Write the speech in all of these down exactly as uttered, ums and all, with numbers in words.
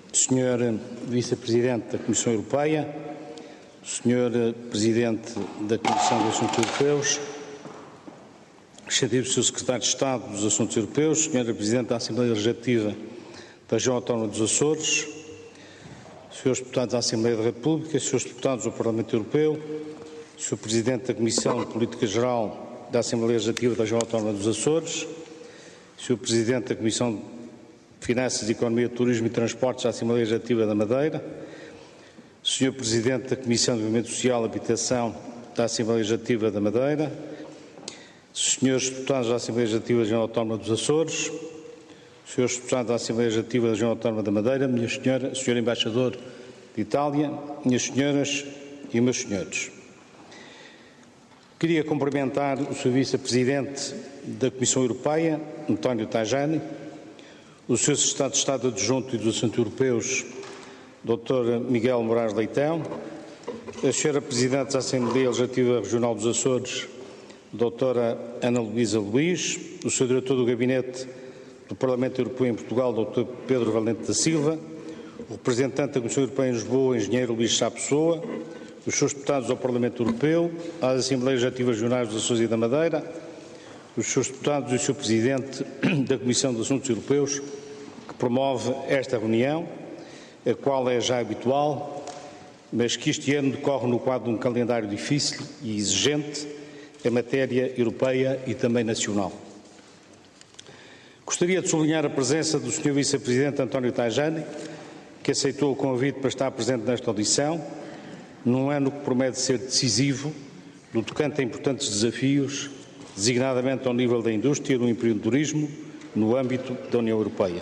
senhor Vice-Presidente da Comissão Europeia, senhor Presidente da Comissão dos Assuntos Europeus, excelentíssimo senhor Secretário de Estado dos Assuntos Europeus, senhora Presidente da Assembleia Legislativa da Região Autónoma dos Açores, senhores Deputados da Assembleia da República, senhores Deputados do Parlamento Europeu, senhor Presidente da Comissão de Política Geral da Assembleia Legislativa da Região Autónoma dos Açores, senhor Presidente da Comissão de Finanças, Economia, Turismo e Transportes da Assembleia Legislativa da Madeira, senhor Presidente da Comissão de Desenvolvimento Social e Habitação da Assembleia Legislativa da Madeira, senhores Deputados da Assembleia Legislativa da Região Autónoma dos Açores, senhores Deputados da Assembleia Legislativa da Região Autónoma da Madeira, minha senhora, senhor Embaixador de Itália, minhas senhoras e meus senhores. Queria cumprimentar o senhor Vice-Presidente da Comissão Europeia, António Tajani, o senhor Secretário de Estado Adjunto e dos Assuntos Europeus, doutor Miguel Moraes Leitão, a senhora Presidente da Assembleia Legislativa Regional dos Açores, doutora Ana Luísa Luís, o senhor Diretor do Gabinete do Parlamento Europeu em Portugal, doutor Pedro Valente da Silva, o representante da Comissão Europeia em Lisboa, engenheiro Luís Sá Pessoa, os seus deputados ao Parlamento Europeu, às Assembleias Legislativas Regionais dos Açores e da Madeira, os seus deputados e o senhor Presidente da Comissão de Assuntos Europeus, que promove esta reunião, a qual é já habitual, mas que este ano decorre no quadro de um calendário difícil e exigente em matéria europeia e também nacional. Gostaria de sublinhar a presença do senhor Vice-Presidente António Tajani, que aceitou o convite para estar presente nesta audição, num ano que promete ser decisivo no tocante a importantes desafios, designadamente ao nível da indústria e do empreendedorismo, no âmbito da União Europeia.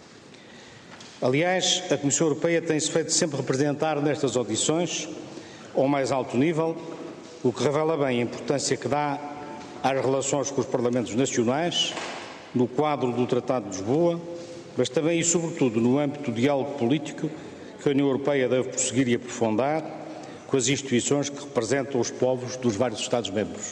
Aliás, a Comissão Europeia tem-se feito sempre representar nestas audições, ao mais alto nível, o que revela bem a importância que dá às relações com os Parlamentos nacionais, no quadro do Tratado de Lisboa, mas também e sobretudo no âmbito do diálogo político que a União Europeia deve prosseguir e aprofundar com as instituições que representam os povos dos vários Estados-membros.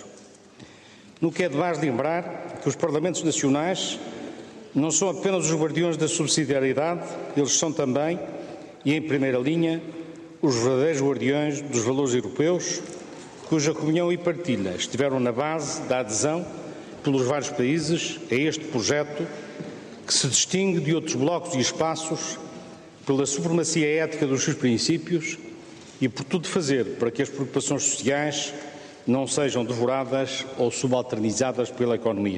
No que é de mais lembrar que os Parlamentos nacionais não são apenas os guardiões da subsidiariedade, eles são também, e em primeira linha, os verdadeiros guardiões dos valores europeus, cuja comunhão e partilha estiveram na base da adesão pelos vários países a este projeto que se distingue de outros blocos e espaços pela supremacia ética dos seus princípios e por tudo fazer para que as preocupações sociais não sejam devoradas ou subalternizadas pela economia.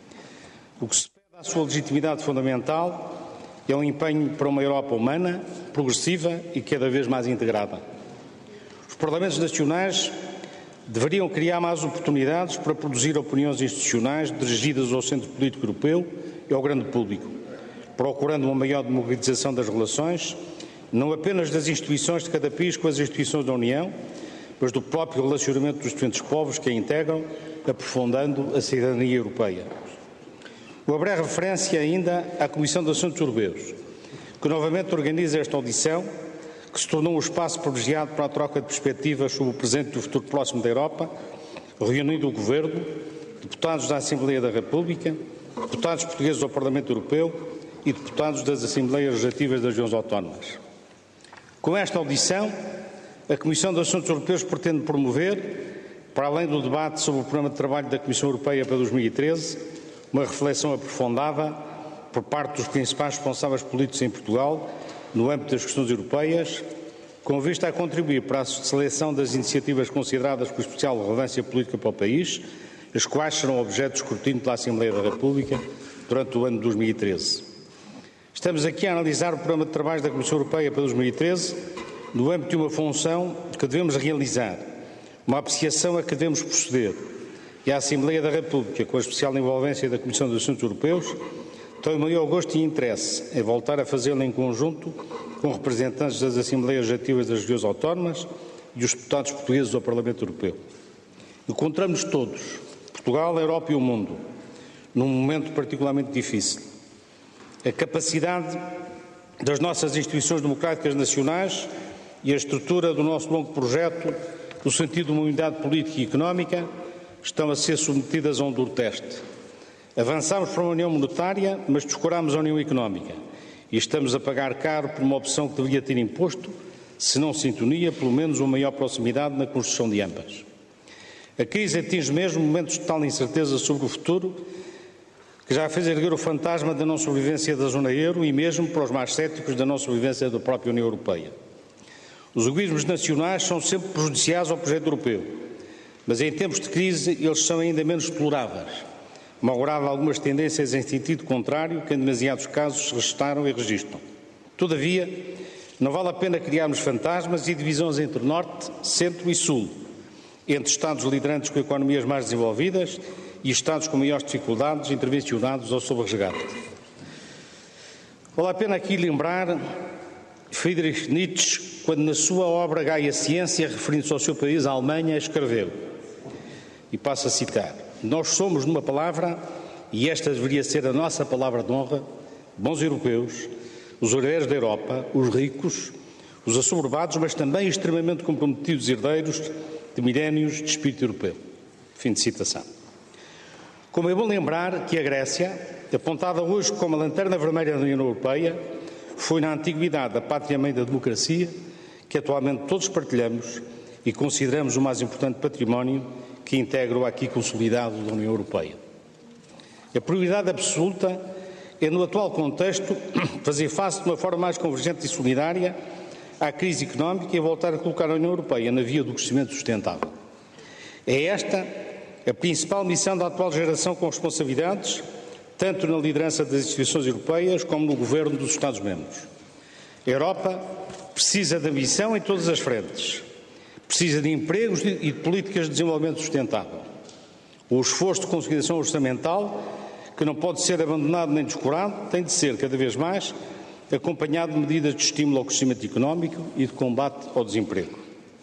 O que se pede à sua legitimidade fundamental é um empenho para uma Europa humana, progressiva e cada vez mais integrada. Os Parlamentos nacionais deveriam criar mais oportunidades para produzir opiniões institucionais dirigidas ao centro político europeu e ao grande público, procurando uma maior democratização das relações, não apenas das instituições de cada país com as instituições da União, mas do próprio relacionamento dos diferentes povos que a integram, aprofundando a cidadania europeia. Uma breve referência ainda à Comissão de Assuntos Europeus, que novamente organiza esta audição, que se tornou um espaço privilegiado para a troca de perspectivas sobre o presente e o futuro próximo da Europa, reunindo o Governo, deputados da Assembleia da República, deputados portugueses ao Parlamento Europeu e deputados das Assembleias Legislativas das Regiões Autónomas. Com esta audição, a Comissão de Assuntos Europeus pretende promover, para além do debate sobre o programa de trabalho da Comissão Europeia para dois mil e treze, uma reflexão aprofundada por parte dos principais responsáveis políticos em Portugal no âmbito das questões europeias, com vista a contribuir para a seleção das iniciativas consideradas com especial relevância política para o país, as quais serão objeto de escrutínio pela Assembleia da República durante o ano de dois mil e treze. Estamos aqui a analisar o programa de trabalho da Comissão Europeia para dois mil e treze no âmbito de uma função que devemos realizar, uma apreciação a que devemos proceder, e a Assembleia da República, com a especial envolvência da Comissão dos Assuntos Europeus, tem o maior gosto e interesse em voltar a fazê-lo em conjunto com representantes das Assembleias Legislativas das Regiões Autónomas e os deputados portugueses ao Parlamento Europeu. Encontramos todos, Portugal, a Europa e o mundo, num momento particularmente difícil. A capacidade das nossas instituições democráticas nacionais e a estrutura do nosso longo projeto, no sentido de uma unidade política e económica, estão a ser submetidas a um duro teste. Avançámos para uma União Monetária, mas descurámos a União Económica e estamos a pagar caro por uma opção que deveria ter imposto, se não sintonia, pelo menos uma maior proximidade na construção de ambas. A crise atinge mesmo momentos de tal incerteza sobre o futuro que já fez erguer o fantasma da não sobrevivência da zona euro e mesmo, para os mais céticos, da não sobrevivência da própria União Europeia. Os egoísmos nacionais são sempre prejudiciais ao projeto europeu, mas em tempos de crise eles são ainda menos toleráveis, malgrado algumas tendências em sentido contrário que em demasiados casos se registaram e registram. Todavia, não vale a pena criarmos fantasmas e divisões entre Norte, Centro e Sul, entre Estados liderantes com economias mais desenvolvidas e Estados com maiores dificuldades, intervencionados ou sob resgate. Vale a pena aqui lembrar Friedrich Nietzsche, quando na sua obra Gaia Ciência, referindo-se ao seu país, a Alemanha, escreveu, e passo a citar: nós somos, numa palavra, e esta deveria ser a nossa palavra de honra, bons europeus, os herdeiros da Europa, os ricos, os assoberbados, mas também extremamente comprometidos herdeiros de milénios de espírito europeu. Fim de citação. Como é bom lembrar que a Grécia, apontada hoje como a lanterna vermelha da União Europeia, foi na antiguidade a pátria-mãe da democracia, que atualmente todos partilhamos e consideramos o mais importante património que integra o aqui consolidado da União Europeia. A prioridade absoluta é, no atual contexto, fazer face de uma forma mais convergente e solidária à crise económica e voltar a colocar a União Europeia na via do crescimento sustentável. É esta a principal missão da atual geração com responsabilidades, tanto na liderança das instituições europeias como no governo dos Estados-membros. A Europa precisa de ambição em todas as frentes. Precisa de empregos e de políticas de desenvolvimento sustentável. O esforço de consolidação orçamental, que não pode ser abandonado nem descurado, tem de ser, cada vez mais, acompanhado de medidas de estímulo ao crescimento económico e de combate ao desemprego.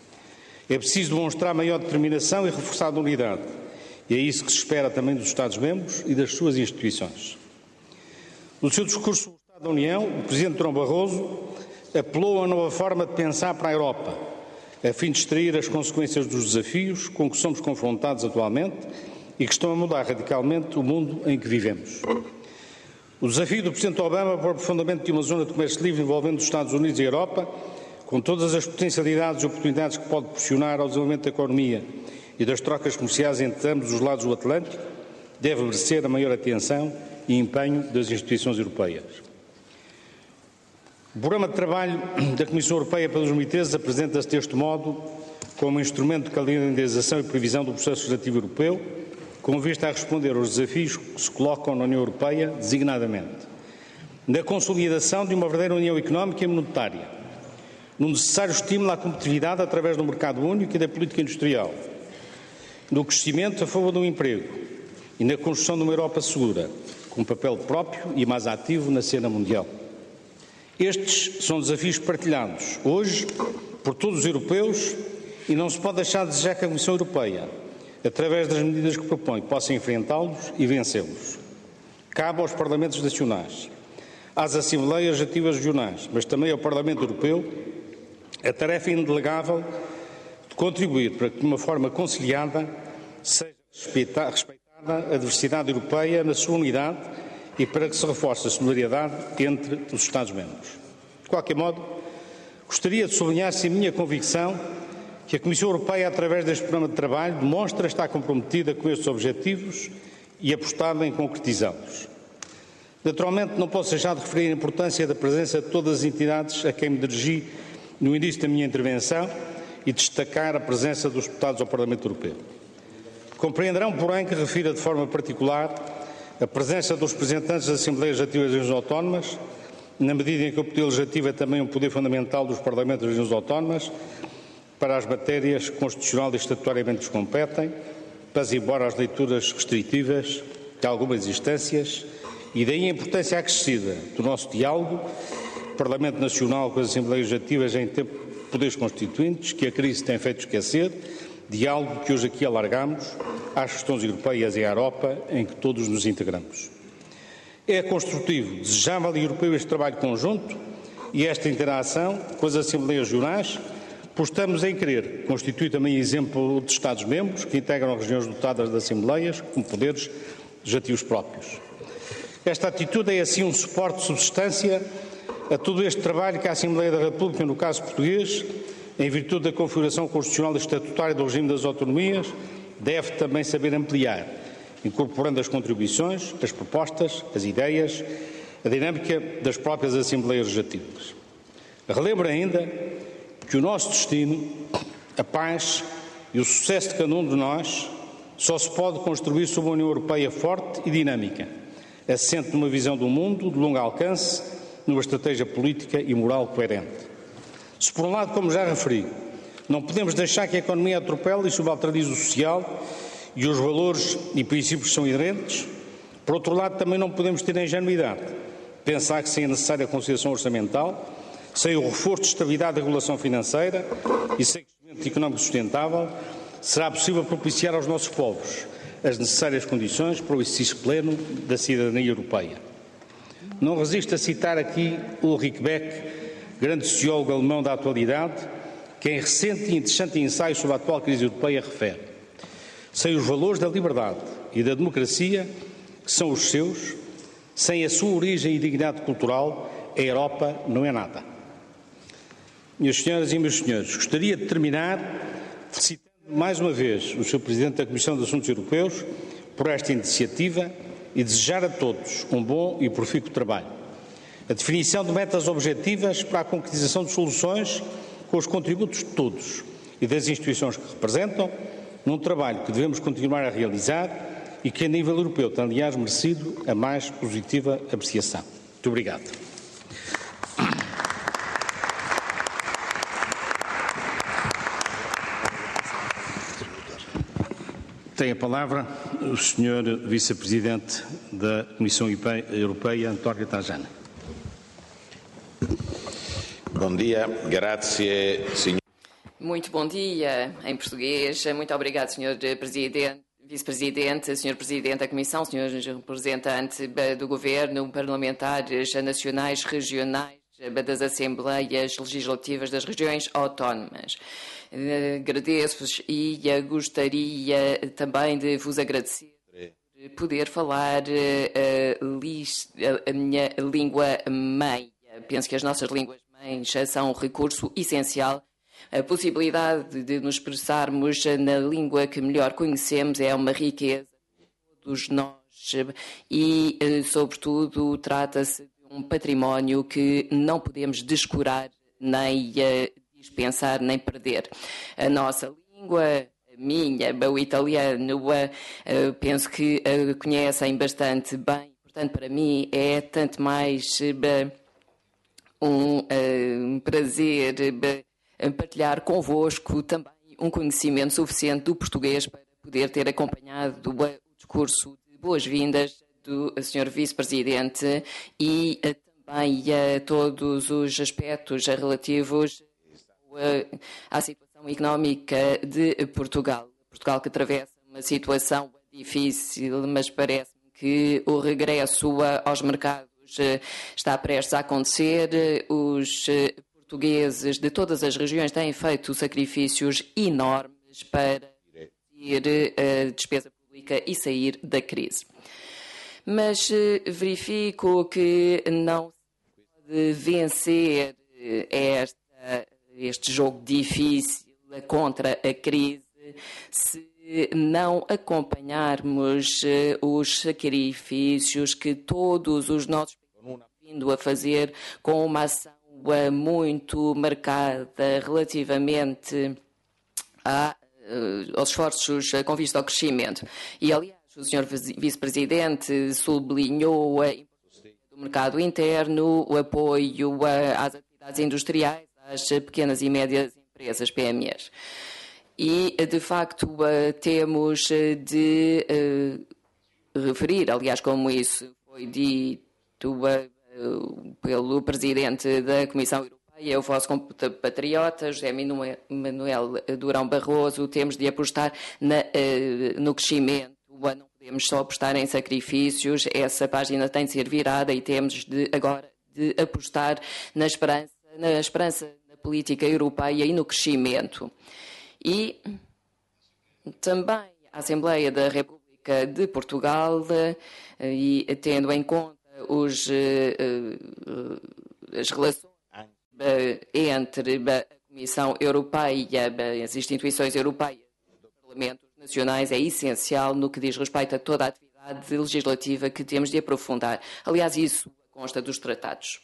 É preciso demonstrar maior determinação e reforçar a unidade. E é isso que se espera também dos Estados-membros e das suas instituições. No seu discurso sobre o Estado da União, o Presidente Durão Barroso apelou a uma nova forma de pensar para a Europa, a fim de extrair as consequências dos desafios com que somos confrontados atualmente e que estão a mudar radicalmente o mundo em que vivemos. O desafio do Presidente Obama para o aprofundamento de uma zona de comércio livre envolvendo os Estados Unidos e a Europa, com todas as potencialidades e oportunidades que pode proporcionar ao desenvolvimento da economia e das trocas comerciais entre ambos os lados do Atlântico, deve merecer a maior atenção e empenho das instituições europeias. O programa de trabalho da Comissão Europeia para dois mil e treze apresenta-se deste modo como instrumento de calendarização e previsão do processo legislativo europeu, com vista a responder aos desafios que se colocam na União Europeia, designadamente na consolidação de uma verdadeira União Económica e Monetária, no necessário estímulo à competitividade através do mercado único e da política industrial, no crescimento a favor do emprego e na construção de uma Europa segura, com um papel próprio e mais ativo na cena mundial. Estes são desafios partilhados hoje por todos os europeus e não se pode deixar de desejar que a Comissão Europeia, através das medidas que propõe, possa enfrentá-los e vencê-los. Cabe aos Parlamentos Nacionais, às Assembleias Legislativas Regionais, mas também ao Parlamento Europeu, a tarefa indelegável de contribuir para que, de uma forma conciliada, seja respeitada a diversidade europeia na sua unidade e para que se reforce a solidariedade entre os Estados-membros. De qualquer modo, gostaria de sublinhar-se a minha convicção que a Comissão Europeia, através deste programa de trabalho, demonstra estar comprometida com estes objetivos e apostada em concretizá-los. Naturalmente, não posso deixar de referir a importância da presença de todas as entidades a quem me dirigi no início da minha intervenção e destacar a presença dos deputados ao Parlamento Europeu. Compreenderão, porém, que refira de forma particular a presença dos representantes das Assembleias Legislativas das Regiões Autónomas, na medida em que o Poder Legislativo é também um poder fundamental dos Parlamentos das Regiões Autónomas para as matérias constitucional e estatutariamente lhes competem, pese embora as leituras restritivas de algumas instâncias, e daí a importância acrescida do nosso diálogo, Parlamento Nacional com as Assembleias Legislativas em tempo de poderes constituintes, que a crise tem feito esquecer, diálogo que hoje aqui alargamos às questões europeias e à Europa, em que todos nos integramos. É construtivo, desejável e europeu este trabalho conjunto e esta interação com as Assembleias Regionais, pois estamos em querer constituir também exemplo de Estados-membros que integram regiões dotadas de Assembleias com poderes legislativos próprios. Esta atitude é, assim, um suporte de substância a todo este trabalho que a Assembleia da República, no caso português, em virtude da configuração constitucional e estatutária do regime das autonomias, deve também saber ampliar, incorporando as contribuições, as propostas, as ideias, a dinâmica das próprias Assembleias Legislativas. Relembro ainda que o nosso destino, a paz e o sucesso de cada um de nós só se pode construir sob uma União Europeia forte e dinâmica, assente numa visão do mundo de longo alcance, numa estratégia política e moral coerente. Se, por um lado, como já referi, não podemos deixar que a economia atropele e subalternize o social e os valores e princípios que são inerentes, por outro lado, também não podemos ter a ingenuidade de pensar que sem a necessária conciliação orçamental, sem o reforço de estabilidade da regulação financeira e sem crescimento económico sustentável, será possível propiciar aos nossos povos as necessárias condições para o exercício pleno da cidadania europeia. Não resisto a citar aqui Ulrich Beck, grande sociólogo alemão da atualidade, que em recente e interessante ensaio sobre a atual crise europeia refere: sem os valores da liberdade e da democracia, que são os seus, sem a sua origem e dignidade cultural, a Europa não é nada. Minhas senhoras e meus senhores, gostaria de terminar felicitando mais uma vez o senhor Presidente da Comissão de Assuntos Europeus por esta iniciativa e desejar a todos um bom e profícuo trabalho. A definição de metas objetivas para a concretização de soluções com os contributos de todos e das instituições que representam, num trabalho que devemos continuar a realizar e que, a nível europeu, tem, aliás, merecido a mais positiva apreciação. Muito obrigado. Tem a palavra o senhor Vice-Presidente da Comissão Europeia, António Tajani. Bom dia, grazie, senhor. Muito bom dia, em português. Muito obrigado, senhor Presidente, Vice-Presidente, senhor Presidente da Comissão, senhor Representante do Governo, parlamentares nacionais, regionais, das Assembleias Legislativas das Regiões Autónomas. Agradeço-vos e gostaria também de vos agradecer por poder falar a, a minha língua mãe. Penso que as nossas línguas mães são um recurso essencial. A possibilidade de nos expressarmos na língua que melhor conhecemos é uma riqueza de todos nós e, sobretudo, trata-se de um património que não podemos descurar, nem dispensar, nem perder. A nossa língua, a minha, o italiano, penso que a conhecem bastante bem. Portanto, para mim é tanto mais um, um prazer partilhar convosco também um conhecimento suficiente do português para poder ter acompanhado o discurso de boas-vindas do senhor Vice-Presidente e também a todos os aspectos relativos à situação económica de Portugal. Portugal que atravessa uma situação difícil, mas parece-me que o regresso aos mercados está prestes a acontecer. Os portugueses de todas as regiões têm feito sacrifícios enormes para reduzir a despesa pública e sair da crise. Mas verifico que não se pode vencer esta, este jogo difícil contra a crise se não acompanharmos os sacrifícios que todos os nossos países estão vindo a fazer com uma ação muito marcada relativamente a, aos esforços com vista ao crescimento. E, aliás, o senhor Vice-Presidente sublinhou a importância do mercado interno, o apoio às atividades industriais, às pequenas e médias empresas, P M Es. E, de facto, temos de referir, aliás, como isso foi dito pelo Presidente da Comissão Europeia, o vosso compatriota, José Manuel Durão Barroso, temos de apostar na, no crescimento, não podemos só apostar em sacrifícios, essa página tem de ser virada e temos de, agora de apostar na esperança, na esperança na política europeia e no crescimento. E também a Assembleia da República de Portugal, e tendo em conta os as relações entre a Comissão Europeia, as instituições europeias e os parlamentos nacionais é essencial no que diz respeito a toda a atividade legislativa que temos de aprofundar. Aliás, isso consta dos tratados.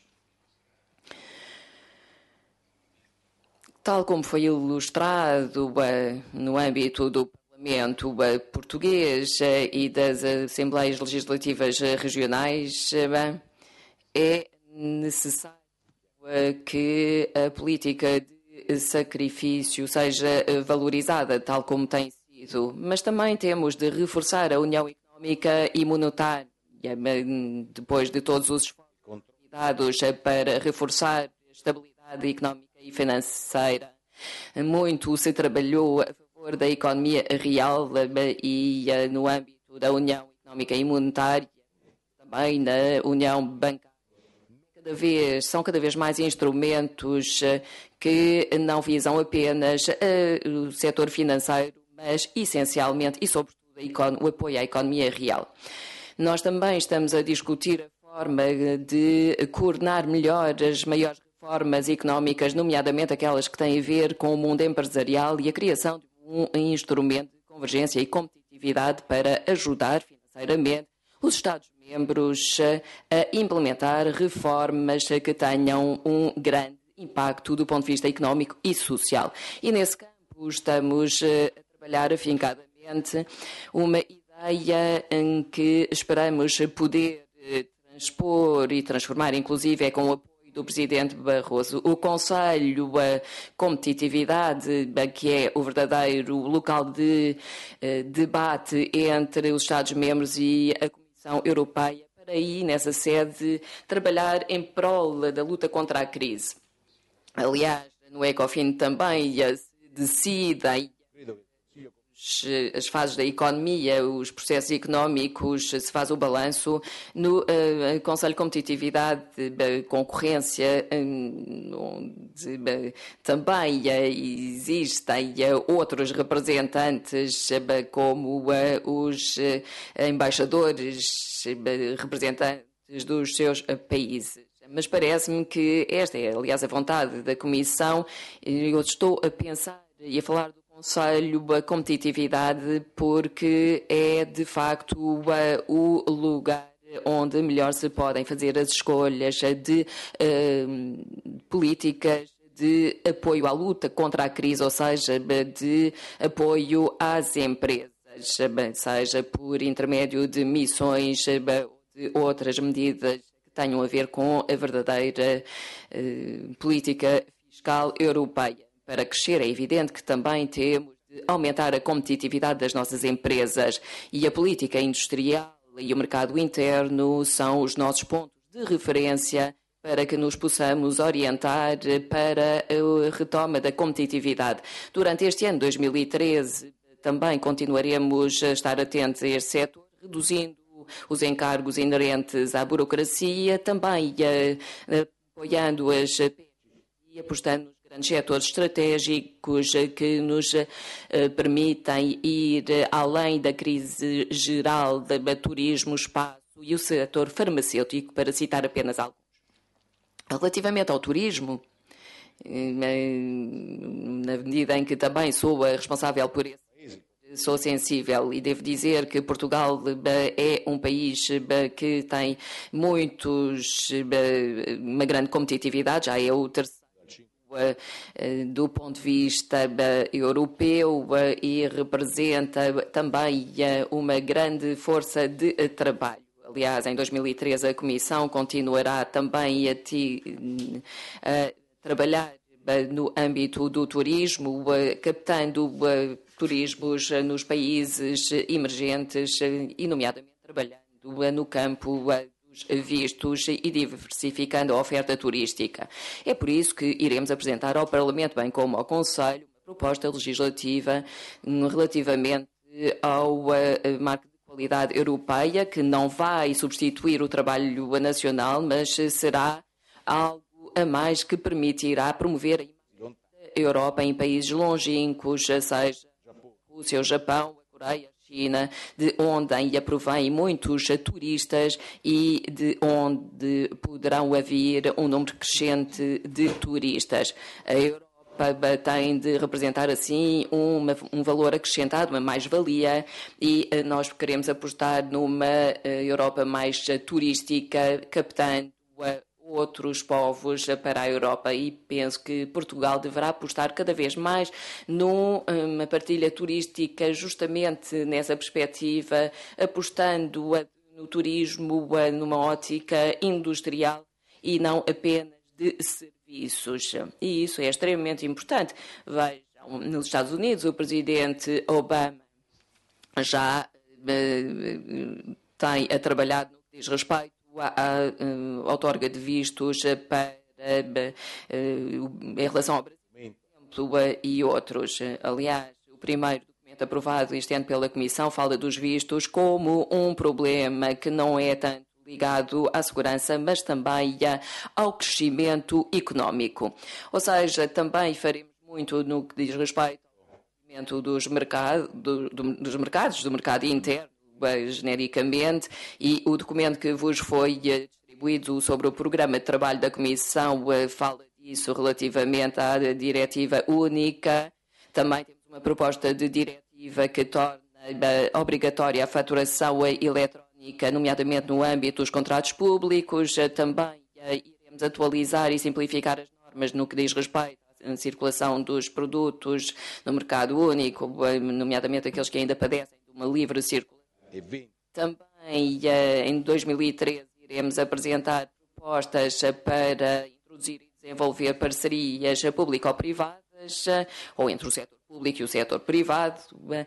Tal como foi ilustrado uh, no âmbito do Parlamento uh, português uh, e das Assembleias Legislativas uh, Regionais, uh, é necessário uh, que a política de sacrifício seja uh, valorizada, tal como tem sido, mas também temos de reforçar a União Económica e Monetária, uh, depois de todos os esforços dados uh, para reforçar a estabilidade económica e financeira. Muito se trabalhou a favor da economia real e no âmbito da União Económica e Monetária, também na União Bancária. Cada vez, são cada vez mais instrumentos que não visam apenas o setor financeiro, mas essencialmente e sobretudo o apoio à economia real. Nós também estamos a discutir a forma de coordenar melhor as maiores reformas económicas, nomeadamente aquelas que têm a ver com o mundo empresarial e a criação de um instrumento de convergência e competitividade para ajudar financeiramente os Estados-membros a implementar reformas que tenham um grande impacto do ponto de vista económico e social. E nesse campo estamos a trabalhar afincadamente uma ideia em que esperamos poder transpor e transformar, inclusive, é com o apoio do Presidente Barroso, o Conselho, a competitividade, que é o verdadeiro local de uh, debate entre os Estados-membros e a Comissão Europeia, para aí, nessa sede, trabalhar em prol da luta contra a crise. Aliás, no ECOFIN também se decidem as fases da economia, os processos económicos, se faz o balanço no uh, Conselho de Competitividade, uh, Concorrência, uh, onde uh, também uh, existem uh, outros representantes, uh, como uh, os uh, embaixadores, uh, representantes dos seus uh, países. Mas parece-me que esta é, aliás, a vontade da Comissão. Eu estou a pensar e a falar do Conselho a competitividade porque é, de facto, o lugar onde melhor se podem fazer as escolhas de uh, políticas de apoio à luta contra a crise, ou seja, de apoio às empresas, seja por intermédio de missões ou de outras medidas que tenham a ver com a verdadeira uh, política fiscal europeia. Para crescer, é evidente que também temos de aumentar a competitividade das nossas empresas e a política industrial e o mercado interno são os nossos pontos de referência para que nos possamos orientar para a retoma da competitividade. Durante este ano, dois mil e treze, também continuaremos a estar atentos a este setor, reduzindo os encargos inerentes à burocracia, também apoiando as e apostando grandes setores estratégicos que nos uh, permitem ir além da crise geral do turismo, espaço e o setor farmacêutico, para citar apenas alguns. Relativamente ao turismo, na medida em que também sou a responsável por esse, sou sensível e devo dizer que Portugal é um país que tem muitos, uma grande competitividade, já é o terceiro do ponto de vista europeu e representa também uma grande força de trabalho. Aliás, em dois mil e treze a Comissão continuará também a, ti, a trabalhar no âmbito do turismo, captando turismos nos países emergentes e, nomeadamente, trabalhando no campo vistos e diversificando a oferta turística. É por isso que iremos apresentar ao Parlamento, bem como ao Conselho, uma proposta legislativa relativamente ao marco de qualidade europeia, que não vai substituir o trabalho nacional, mas será algo a mais que permitirá promover a imagem da Europa em países longínquos, seja a Rússia, o Japão, a Coreia, a China, de onde provém muitos turistas e de onde poderão haver um número crescente de turistas. A Europa tem de representar assim uma, um valor acrescentado, uma mais-valia, e nós queremos apostar numa Europa mais turística, captando outros povos para a Europa, e penso que Portugal deverá apostar cada vez mais numa partilha turística, justamente nessa perspectiva, apostando no turismo numa ótica industrial e não apenas de serviços. E isso é extremamente importante. Vejam, nos Estados Unidos, o presidente Obama já uh, tem a trabalhar no que diz respeito à uh, outorga de vistos para, uh, em relação ao Brasil, por exemplo, uh, e outros. Aliás, o primeiro documento aprovado este ano pela Comissão fala dos vistos como um problema que não é tanto ligado à segurança, mas também ao crescimento económico. Ou seja, também faremos muito no que diz respeito ao crescimento dos, mercado, do, do, dos mercados, do mercado interno, genericamente, e o documento que vos foi distribuído sobre o programa de trabalho da Comissão fala disso relativamente à diretiva única. Também temos uma proposta de diretiva que torna obrigatória a faturação eletrónica, nomeadamente no âmbito dos contratos públicos. Também iremos atualizar e simplificar as normas no que diz respeito à circulação dos produtos no mercado único, nomeadamente aqueles que ainda padecem de uma livre circulação. Também em dois mil e treze iremos apresentar propostas para introduzir e desenvolver parcerias público-privadas, ou entre o setor público e o setor privado.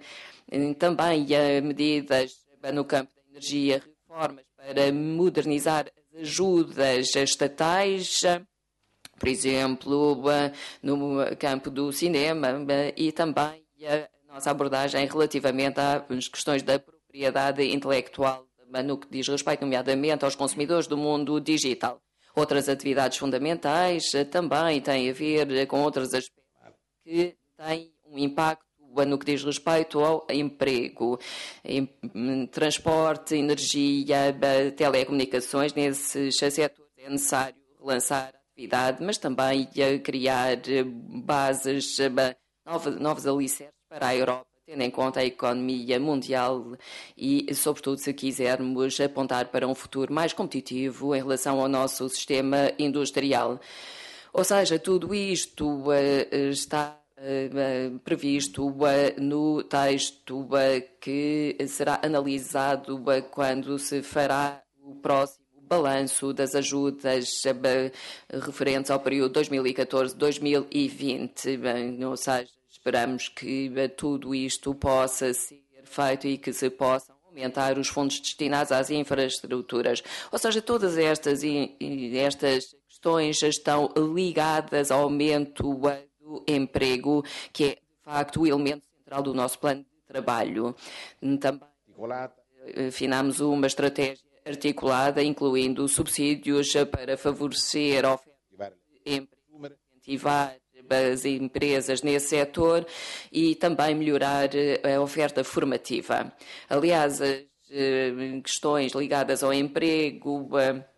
Também medidas no campo da energia, reformas para modernizar as ajudas estatais, por exemplo, no campo do cinema, e também a nossa abordagem relativamente às questões da propriedade intelectual, no que diz respeito, nomeadamente, aos consumidores do mundo digital. Outras atividades fundamentais também têm a ver com outros aspectos que têm um impacto no que diz respeito ao emprego, em transporte, energia, telecomunicações. Nesses setores é necessário relançar a atividade, mas também criar bases, novos, novos alicerces para a Europa, tendo em conta a economia mundial e, sobretudo, se quisermos apontar para um futuro mais competitivo em relação ao nosso sistema industrial. Ou seja, tudo isto uh, está uh, previsto uh, no texto uh, que será analisado uh, quando se fará o próximo balanço das ajudas uh, referentes ao período dois mil e catorze a dois mil e vinte. Uh, ou seja, esperamos que tudo isto possa ser feito e que se possam aumentar os fundos destinados às infraestruturas. Ou seja, todas estas, estas questões estão ligadas ao aumento do emprego, que é, de facto, o elemento central do nosso plano de trabalho. Também afinamos uma estratégia articulada, incluindo subsídios para favorecer a oferta de emprego, incentivar as empresas nesse setor e também melhorar a oferta formativa. Aliás, as questões ligadas ao emprego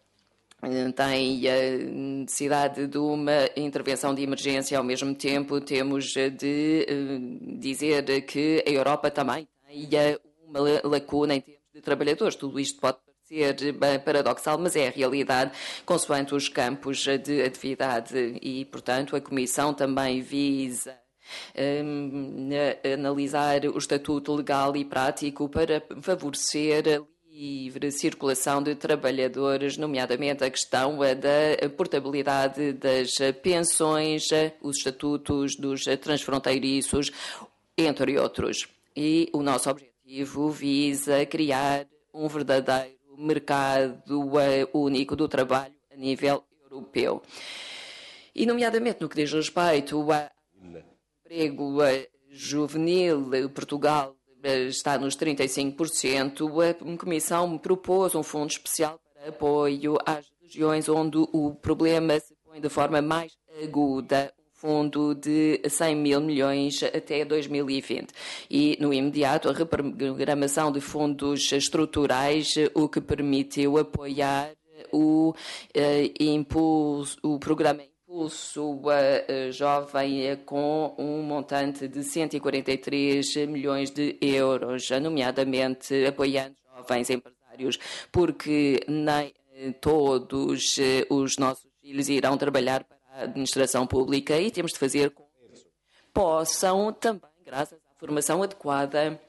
têm a necessidade de uma intervenção de emergência. Ao mesmo tempo, temos de dizer que a Europa também tem uma lacuna em termos de trabalhadores. Tudo isto pode ser paradoxal, mas é a realidade, consoante os campos de atividade, e, portanto, a Comissão também visa um, analisar o estatuto legal e prático para favorecer a livre circulação de trabalhadores, nomeadamente a questão da portabilidade das pensões, os estatutos dos transfronteiriços, entre outros. E o nosso objetivo visa criar um verdadeiro mercado único do trabalho a nível europeu. E, nomeadamente, no que diz respeito ao emprego juvenil, Portugal está nos trinta e cinco por cento. A Comissão propôs um fundo especial para apoio às regiões onde o problema se põe de forma mais aguda. Um fundo de cem mil milhões até dois mil e vinte. E, no imediato, a reprogramação de fundos estruturais, o que permitiu apoiar o, uh, impulso, o programa Impulso uh, Jovem com um montante de cento e quarenta e três milhões de euros, nomeadamente apoiando jovens empresários, porque nem todos uh, os nossos filhos irão trabalhar para a administração pública e temos de fazer com que possam também, graças à formação adequada,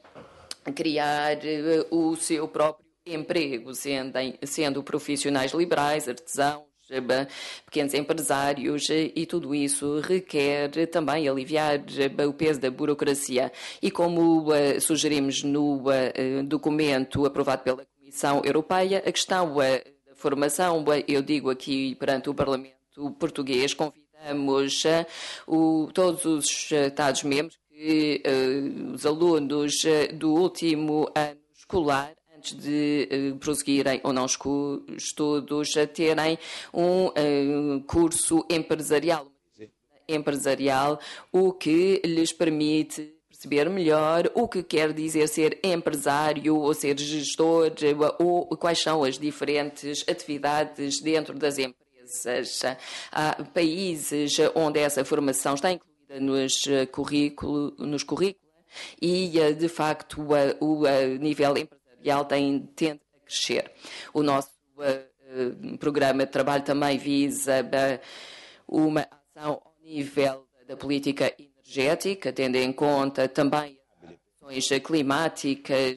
criar uh, o seu próprio emprego, sendo, sendo profissionais liberais, artesãos, pequenos empresários, e tudo isso requer também aliviar o peso da burocracia. E como uh, sugerimos no uh, documento aprovado pela Comissão Europeia, a questão uh, da formação, uh, eu digo aqui perante o Parlamento português, convidamos uh, o, todos os Estados-membros que uh, os alunos uh, do último ano escolar, antes de uh, prosseguirem ou não estudos, a terem um uh, curso empresarial, empresarial, o que lhes permite perceber melhor o que quer dizer ser empresário ou ser gestor, ou quais são as diferentes atividades dentro das empresas. Há países onde essa formação está incluída nos currículos, nos currículos e, de facto, o nível empresarial tem tende a crescer. O nosso uh, programa de trabalho também visa uh, uma ação ao nível da política energética, tendo em conta também as questões climáticas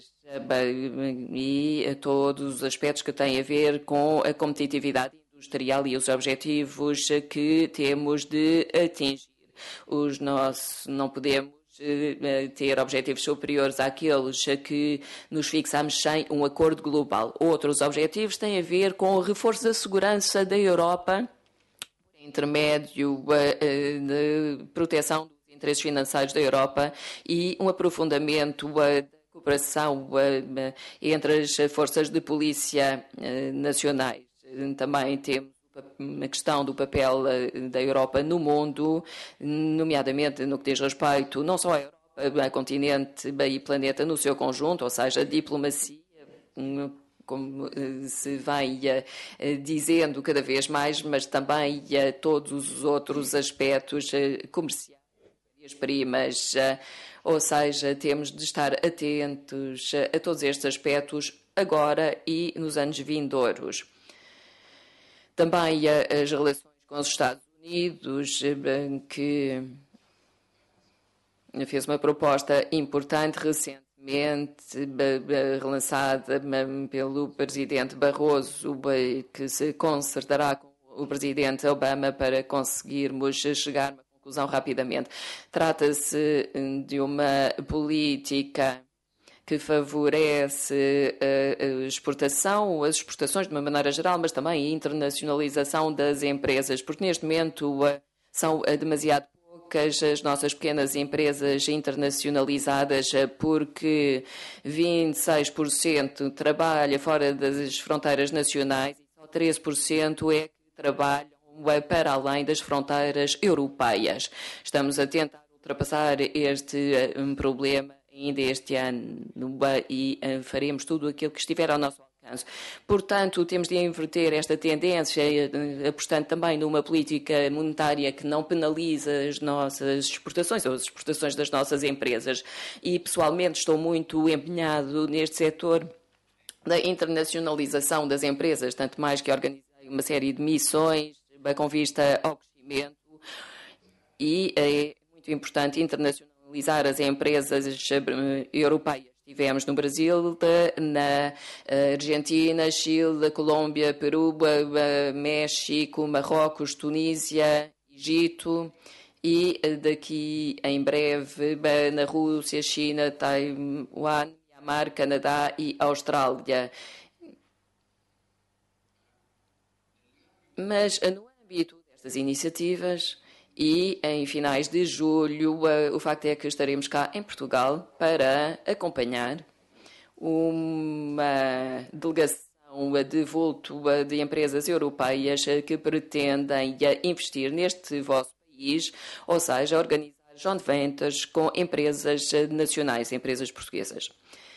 uh, e uh, todos os aspectos que têm a ver com a competitividade industrial e os objetivos que temos de atingir. Os nossos, não podemos ter objetivos superiores àqueles que nos fixamos sem um acordo global. Outros objetivos têm a ver com o reforço da segurança da Europa, por intermédio de proteção dos interesses financeiros da Europa e um aprofundamento da cooperação entre as forças de polícia nacionais. Também temos a questão do papel da Europa no mundo, nomeadamente no que diz respeito não só à Europa, ao continente e planeta no seu conjunto, ou seja, a diplomacia, como se vai dizendo cada vez mais, mas também todos os outros aspectos comerciais, as primas, ou seja, temos de estar atentos a todos estes aspectos agora e nos anos vindouros. Também as relações com os Estados Unidos, que fez uma proposta importante recentemente, relançada pelo presidente Barroso, que se concertará com o presidente Obama para conseguirmos chegar a uma conclusão rapidamente. Trata-se de uma política que favorece a exportação, as exportações de uma maneira geral, mas também a internacionalização das empresas, porque neste momento são demasiado poucas as nossas pequenas empresas internacionalizadas, porque vinte e seis por cento trabalha fora das fronteiras nacionais e só treze por cento é que trabalham para além das fronteiras europeias. Estamos a tentar ultrapassar este problema ainda este ano e faremos tudo aquilo que estiver ao nosso alcance. Portanto, temos de inverter esta tendência, apostando também numa política monetária que não penaliza as nossas exportações ou as exportações das nossas empresas. E, pessoalmente, estou muito empenhado neste setor da internacionalização das empresas, tanto mais que organizei uma série de missões com vista ao crescimento e é muito importante internacionalizar as empresas europeias. Estivemos no Brasil, na Argentina, Chile, Colômbia, Peru, México, Marrocos, Tunísia, Egito e daqui em breve na Rússia, China, Taiwan, Myanmar, Canadá e Austrália. Mas no âmbito destas iniciativas, e em finais de julho, o facto é que estaremos cá em Portugal para acompanhar uma delegação de vulto de empresas europeias que pretendem investir neste vosso país, ou seja, organizar joint ventures com empresas nacionais, empresas portuguesas.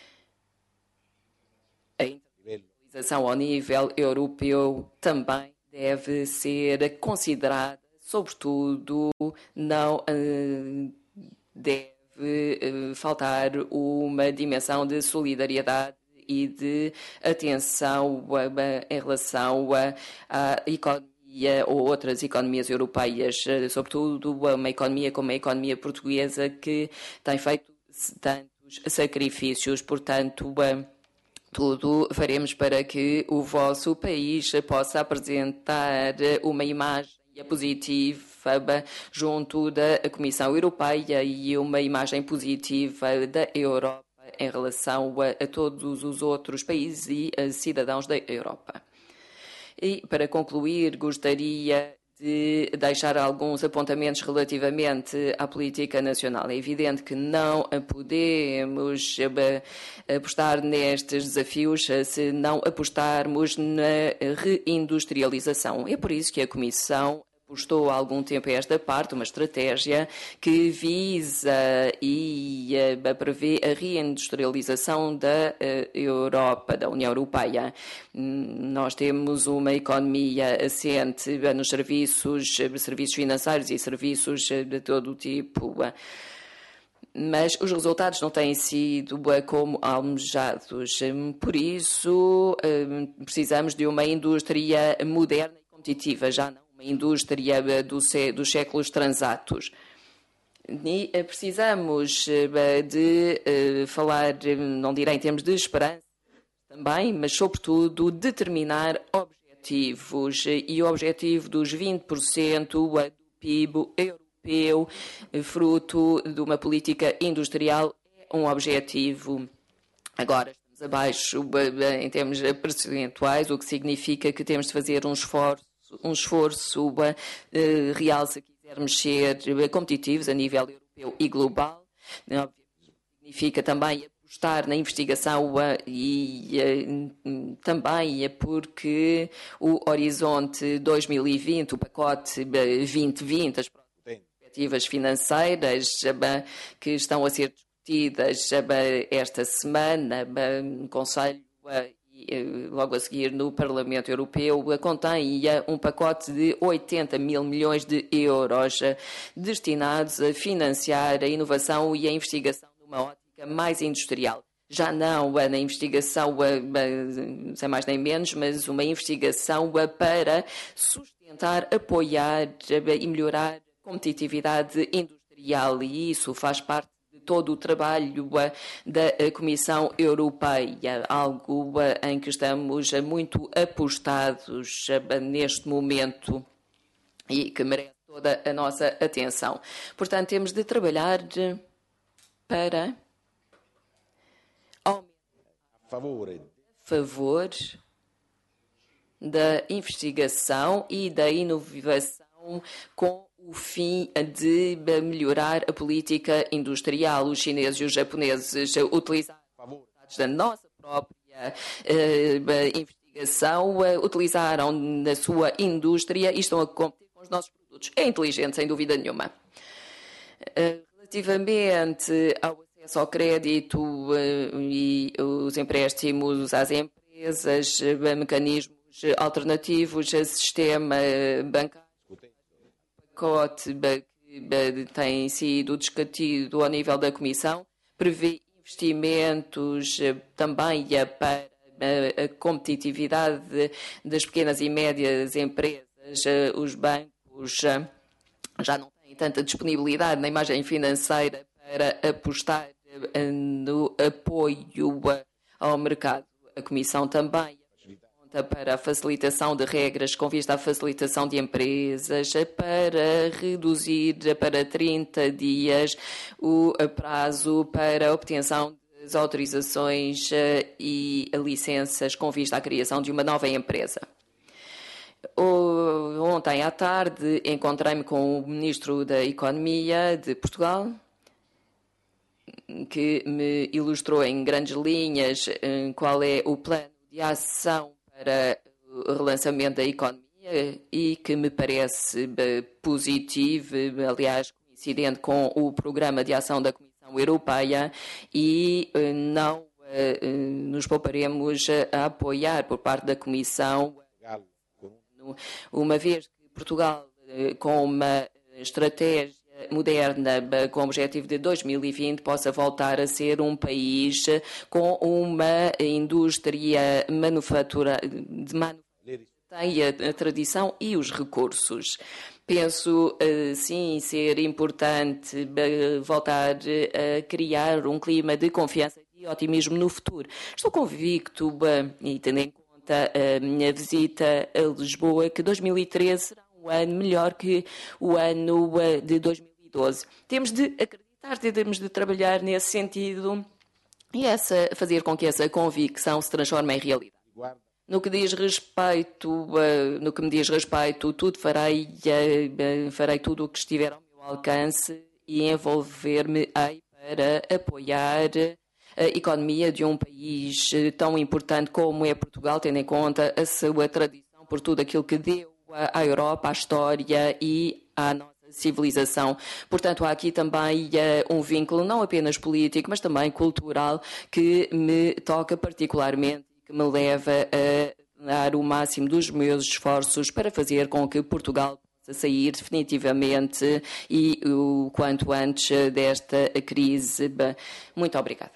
A internacionalização ao nível europeu também deve ser considerada, sobretudo, não uh, deve uh, faltar uma dimensão de solidariedade e de atenção uh, em relação à economia ou outras economias europeias, uh, sobretudo uma economia como a economia portuguesa que tem feito tantos sacrifícios, portanto, uh, tudo faremos para que o vosso país possa apresentar uma imagem positiva junto da Comissão Europeia e uma imagem positiva da Europa em relação a, a todos os outros países e cidadãos da Europa. E, para concluir, gostaria de deixar alguns apontamentos relativamente à política nacional. É evidente que não podemos apostar nestes desafios se não apostarmos na reindustrialização. É por isso que a Comissão apostou há algum tempo a esta parte uma estratégia que visa e uh, prevê a reindustrialização da uh, Europa, da União Europeia. Nós temos uma economia assente uh, nos serviços, uh, serviços financeiros e serviços uh, de todo o tipo, uh, mas os resultados não têm sido uh, como almejados. Um, por isso, uh, precisamos de uma indústria moderna e competitiva, já não uma indústria do, dos séculos transatos. E precisamos de falar, não direi em termos de esperança também, mas sobretudo determinar objetivos. E o objetivo dos vinte por cento do P I B europeu, fruto de uma política industrial, é um objetivo. Agora estamos abaixo em termos percentuais, o que significa que temos de fazer um esforço um esforço uh, real se quisermos ser uh, competitivos a nível europeu e global. Uh, significa também apostar na investigação uh, e uh, também é porque o Horizonte dois mil e vinte, o pacote uh, vinte vinte, as perspectivas financeiras uh, que estão a ser discutidas uh, esta semana, uh, no Conselho uh, logo a seguir no Parlamento Europeu, contém um pacote de oitenta mil milhões de euros destinados a financiar a inovação e a investigação numa ótica mais industrial. Já não na investigação, sem mais nem menos, mas uma investigação para sustentar, apoiar e melhorar a competitividade industrial, e isso faz parte todo o trabalho da Comissão Europeia, algo em que estamos muito apostados neste momento e que merece toda a nossa atenção. Portanto, temos de trabalhar para aumentar a favor da investigação e da inovação com o fim de melhorar a política industrial. Os chineses e os japoneses utilizaram dados da nossa própria uh, investigação, uh, utilizaram na sua indústria e estão a competir com os nossos produtos. É inteligente, sem dúvida nenhuma. Uh, relativamente ao acesso ao crédito uh, e os empréstimos às empresas, uh, mecanismos alternativos, a sistema bancário, pacote que tem sido discutido ao nível da Comissão, prevê investimentos também para a competitividade das pequenas e médias empresas. Os bancos já não têm tanta disponibilidade na imagem financeira para apostar no apoio ao mercado. A Comissão também para a facilitação de regras com vista à facilitação de empresas, para reduzir para trinta dias o prazo para a obtenção das autorizações e licenças com vista à criação de uma nova empresa. Ontem à tarde encontrei-me com o Ministro da Economia de Portugal, que me ilustrou em grandes linhas qual é o plano de ação para o relançamento da economia e que me parece positivo, aliás, coincidente com o Programa de Ação da Comissão Europeia, e não nos pouparemos a apoiar por parte da Comissão, uma vez que Portugal, com uma estratégia moderna com o objetivo de dois mil e vinte, possa voltar a ser um país com uma indústria manufatura, de manufatura que tenha a tradição e os recursos. Penso, sim, ser importante voltar a criar um clima de confiança e otimismo no futuro. Estou convicto, e tendo em conta a minha visita a Lisboa, que dois mil e treze será um ano melhor que o ano de dois mil e doze. Temos de acreditar, temos de trabalhar nesse sentido e essa, fazer com que essa convicção se transforme em realidade. No que diz respeito, no que me diz respeito, tudo farei, farei tudo o que estiver ao meu alcance e envolver-me para apoiar a economia de um país tão importante como é Portugal, tendo em conta a sua tradição por tudo aquilo que deu à Europa, à história e à nossa civilização. Portanto, há aqui também uh, um vínculo não apenas político, mas também cultural, que me toca particularmente e que me leva a dar o máximo dos meus esforços para fazer com que Portugal possa sair definitivamente e o quanto antes desta crise. Muito obrigada.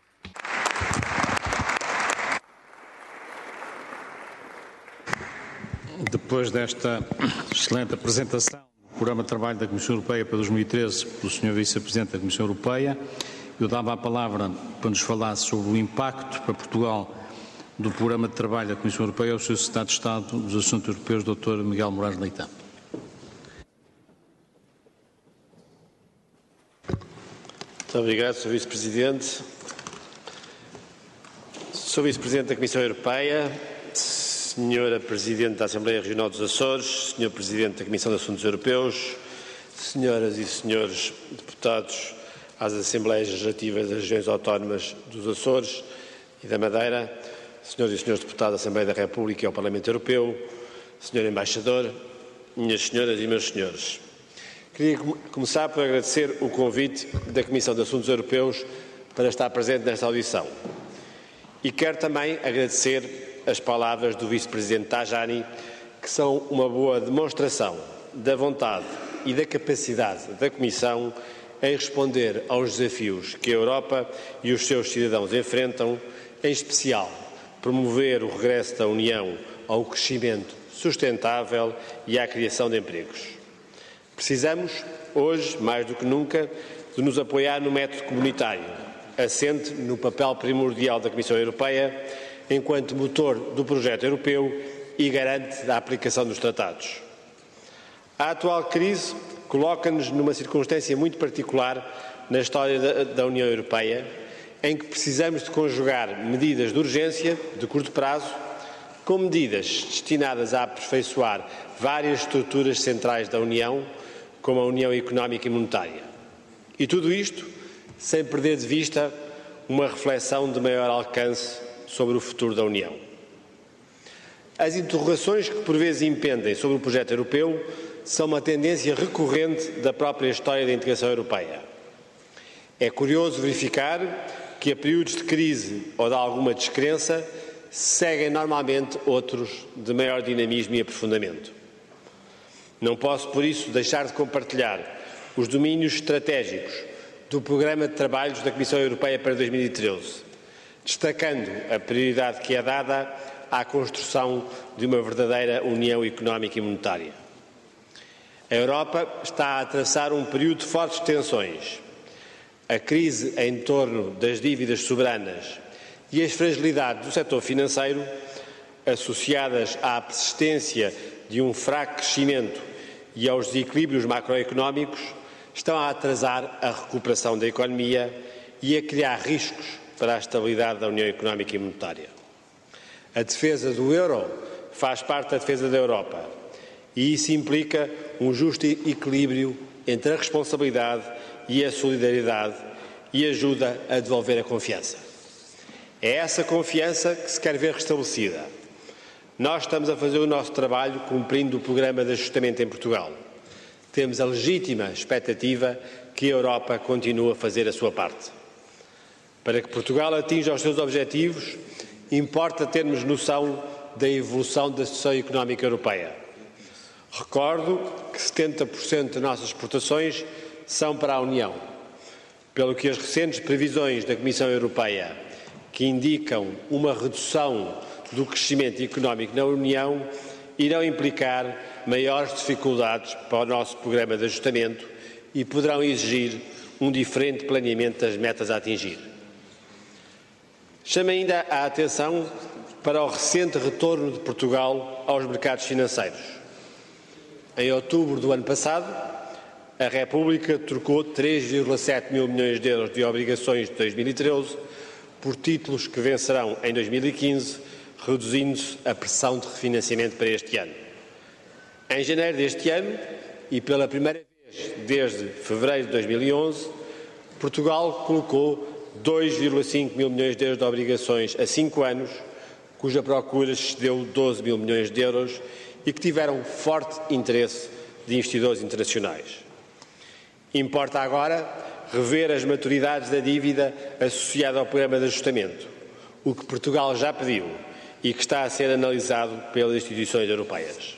Depois desta excelente apresentação do Programa de Trabalho da Comissão Europeia para dois mil e treze, pelo senhor Vice-Presidente da Comissão Europeia, eu dava a palavra para nos falar sobre o impacto para Portugal do Programa de Trabalho da Comissão Europeia ao senhor Secretário de Estado dos Assuntos Europeus, doutor Miguel Moraes Leitão. Muito obrigado, senhor Vice-Presidente. senhor Vice-Presidente da Comissão Europeia, senhora Presidente da Assembleia Regional dos Açores, senhor Presidente da Comissão de Assuntos Europeus, senhoras e senhores deputados às Assembleias Legislativas das Regiões Autónomas dos Açores e da Madeira, senhoras e senhores deputados da Assembleia da República e ao Parlamento Europeu, senhor Embaixador, minhas senhoras e meus senhores. Queria começar por agradecer o convite da Comissão de Assuntos Europeus para estar presente nesta audição. E quero também agradecer as palavras do Vice-Presidente Tajani, que são uma boa demonstração da vontade e da capacidade da Comissão em responder aos desafios que a Europa e os seus cidadãos enfrentam, em especial promover o regresso da União ao crescimento sustentável e à criação de empregos. Precisamos, hoje, mais do que nunca, de nos apoiar no método comunitário, assente no papel primordial da Comissão Europeia enquanto motor do projeto europeu e garante da aplicação dos tratados. A atual crise coloca-nos numa circunstância muito particular na história da, da União Europeia, em que precisamos de conjugar medidas de urgência, de curto prazo, com medidas destinadas a aperfeiçoar várias estruturas centrais da União, como a União Económica e Monetária. E tudo isto sem perder de vista uma reflexão de maior alcance sobre o futuro da União. As interrogações que por vezes impendem sobre o projeto europeu são uma tendência recorrente da própria história da integração europeia. É curioso verificar que a períodos de crise ou de alguma descrença seguem normalmente outros de maior dinamismo e aprofundamento. Não posso, por isso, deixar de compartilhar os domínios estratégicos do Programa de Trabalhos da Comissão Europeia para dois mil e treze, destacando a prioridade que é dada à construção de uma verdadeira União Económica e Monetária. A Europa está a atravessar um período de fortes tensões. A crise em torno das dívidas soberanas e as fragilidades do setor financeiro, associadas à persistência de um fraco crescimento e aos desequilíbrios macroeconómicos, estão a atrasar a recuperação da economia e a criar riscos para a estabilidade da União Económica e Monetária. A defesa do euro faz parte da defesa da Europa e isso implica um justo equilíbrio entre a responsabilidade e a solidariedade e ajuda a devolver a confiança. É essa confiança que se quer ver restabelecida. Nós estamos a fazer o nosso trabalho cumprindo o programa de ajustamento em Portugal. Temos a legítima expectativa que a Europa continue a fazer a sua parte. Para que Portugal atinja os seus objetivos, importa termos noção da evolução da situação económica europeia. Recordo que setenta por cento das nossas exportações são para a União, pelo que as recentes previsões da Comissão Europeia, que indicam uma redução do crescimento económico na União, irão implicar maiores dificuldades para o nosso programa de ajustamento e poderão exigir um diferente planeamento das metas a atingir. Chamo ainda a atenção para o recente retorno de Portugal aos mercados financeiros. Em outubro do ano passado, a República trocou três vírgula sete mil milhões de euros de obrigações de dois mil e treze por títulos que vencerão em dois mil e quinze, reduzindo-se a pressão de refinanciamento para este ano. Em janeiro deste ano, e pela primeira vez desde fevereiro de dois mil e onze, Portugal colocou dois vírgula cinco mil milhões de euros de obrigações a cinco anos, cuja procura excedeu doze mil milhões de euros e que tiveram forte interesse de investidores internacionais. Importa agora rever as maturidades da dívida associada ao programa de ajustamento, o que Portugal já pediu e que está a ser analisado pelas instituições europeias.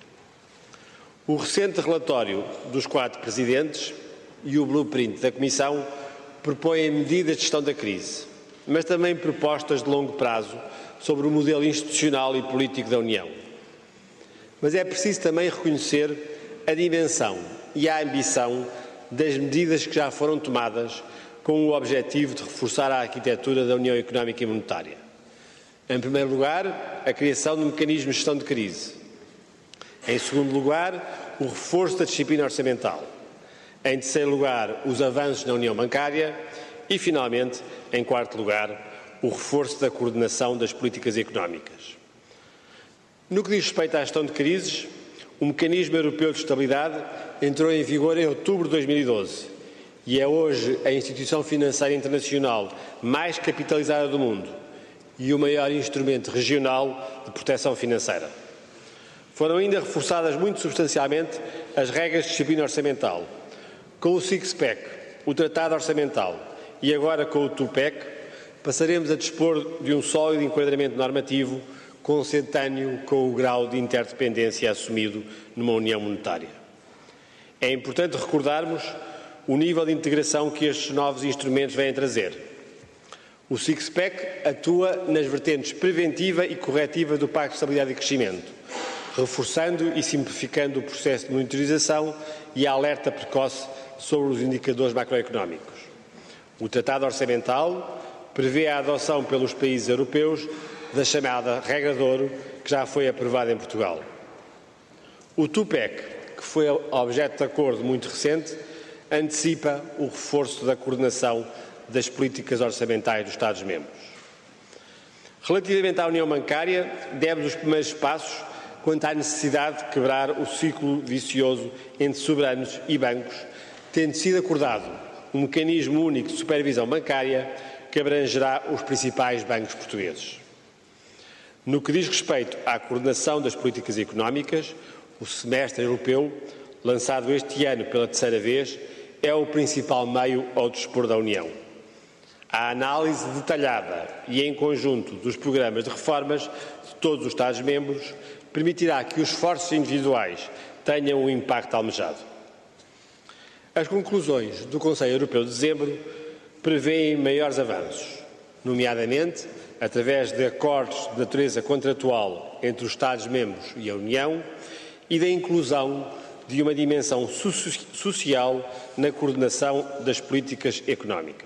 O recente relatório dos quatro presidentes e o blueprint da Comissão propõem medidas de gestão da crise, mas também propostas de longo prazo sobre o modelo institucional e político da União. Mas é preciso também reconhecer a dimensão e a ambição das medidas que já foram tomadas com o objetivo de reforçar a arquitetura da União Económica e Monetária. Em primeiro lugar, a criação de um mecanismo de gestão de crise. Em segundo lugar, o reforço da disciplina orçamental. Em terceiro lugar, os avanços na União Bancária e, finalmente, em quarto lugar, o reforço da coordenação das políticas económicas. No que diz respeito à gestão de crises, o Mecanismo Europeu de Estabilidade entrou em vigor em outubro de dois mil e doze e é hoje a instituição financeira internacional mais capitalizada do mundo e o maior instrumento regional de proteção financeira. Foram ainda reforçadas muito substancialmente as regras de disciplina orçamental. Com o six-pack, o Tratado Orçamental e agora com o two-pack, passaremos a dispor de um sólido enquadramento normativo consentâneo com o grau de interdependência assumido numa União Monetária. É importante recordarmos o nível de integração que estes novos instrumentos vêm trazer. O six-pack atua nas vertentes preventiva e corretiva do Pacto de Estabilidade e Crescimento, reforçando e simplificando o processo de monitorização e a alerta precoce sobre os indicadores macroeconómicos. O Tratado Orçamental prevê a adoção pelos países europeus da chamada regra de ouro, que já foi aprovada em Portugal. O two-pack, que foi objeto de acordo muito recente, antecipa o reforço da coordenação das políticas orçamentais dos Estados-membros. Relativamente à União Bancária, demos os primeiros passos quanto à necessidade de quebrar o ciclo vicioso entre soberanos e bancos, tendo sido acordado um mecanismo único de supervisão bancária que abrangerá os principais bancos portugueses. No que diz respeito à coordenação das políticas económicas, o semestre europeu, lançado este ano pela terceira vez, é o principal meio ao dispor da União. A análise detalhada e em conjunto dos programas de reformas de todos os Estados-membros permitirá que os esforços individuais tenham o impacto almejado. As conclusões do Conselho Europeu de dezembro prevêem maiores avanços, nomeadamente através de acordos de natureza contratual entre os Estados-membros e a União e da inclusão de uma dimensão social na coordenação das políticas económicas.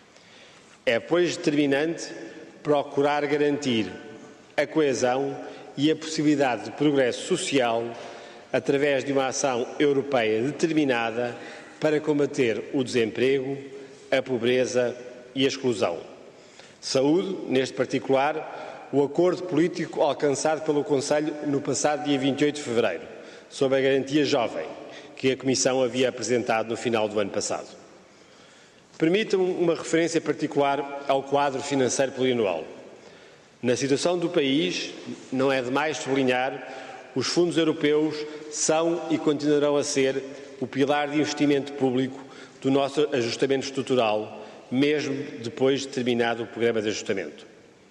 É, pois, determinante procurar garantir a coesão e a possibilidade de progresso social através de uma ação europeia determinada para combater o desemprego, a pobreza e a exclusão. Saúde, neste particular, o acordo político alcançado pelo Conselho no passado dia vinte e oito de fevereiro, sobre a garantia jovem, que a Comissão havia apresentado no final do ano passado. Permitam-me uma referência particular ao quadro financeiro plurianual. Na situação do país, não é demais sublinhar, os fundos europeus são e continuarão a ser o pilar de investimento público do nosso ajustamento estrutural, mesmo depois de terminado o programa de ajustamento.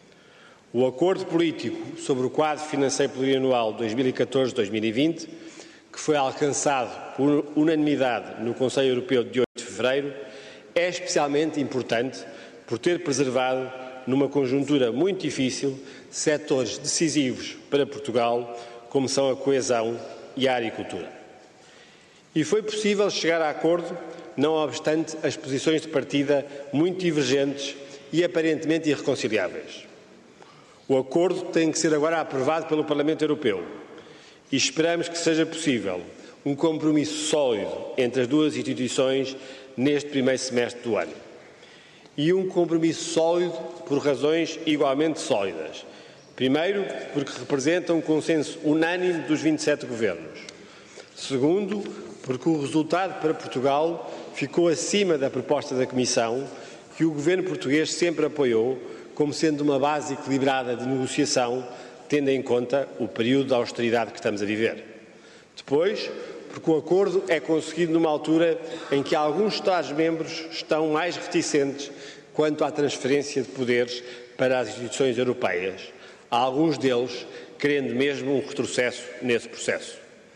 O acordo político sobre o quadro financeiro plurianual dois mil e catorze a dois mil e vinte, que foi alcançado por unanimidade no Conselho Europeu de oito de fevereiro, é especialmente importante por ter preservado, numa conjuntura muito difícil, setores decisivos para Portugal, como são a coesão e a agricultura. E foi possível chegar a acordo, não obstante as posições de partida muito divergentes e aparentemente irreconciliáveis. O acordo tem que ser agora aprovado pelo Parlamento Europeu e esperamos que seja possível um compromisso sólido entre as duas instituições neste primeiro semestre do ano. E um compromisso sólido por razões igualmente sólidas. Primeiro, porque representa um consenso unânime dos vinte e sete governos. Segundo, porque o resultado para Portugal ficou acima da proposta da Comissão, que o governo português sempre apoiou como sendo uma base equilibrada de negociação, tendo em conta o período de austeridade que estamos a viver. Depois, porque o acordo é conseguido numa altura em que alguns Estados-membros estão mais reticentes quanto à transferência de poderes para as instituições europeias, alguns deles querendo mesmo um retrocesso nesse processo.